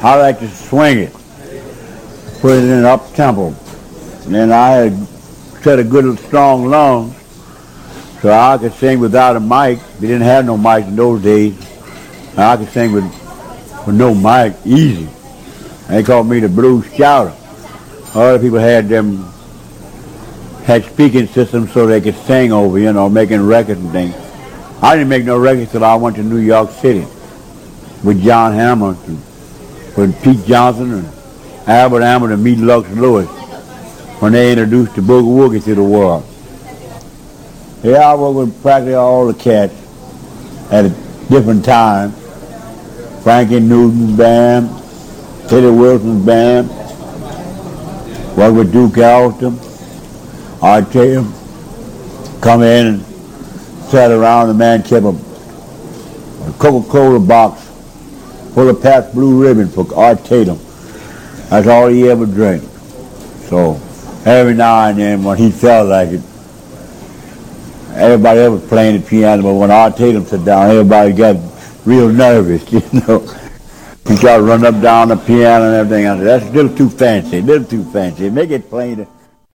I like to swing it, put it in an up tempo. And then I had set a good strong lungs, so I could sing without a mic. We didn't have no mic in those days. And I could sing with no mic, easy. They called me the blues shouter. Other people had speaking systems so they could sing over, making records and things. I didn't make no records till I went to New York City with John Hammond, with Pete Johnson and Albert Hammond and Meet Lux Lewis when they introduced the boogie woogie to the world. Yeah, I worked with practically all the cats at a different time. Frankie Newton's band, Teddy Wilson's band, worked with Duke Ellington, Art Tatum, come in and sat around, the man kept a Coca-Cola box full of Pabst Blue Ribbon for Art Tatum. That's all he ever drank. So every now and then when he felt like it, everybody else was playing the piano, but when Art Tatum sat down, everybody got real nervous, He tried to run up down the piano and everything. I said, that's a little too fancy, Make it plain.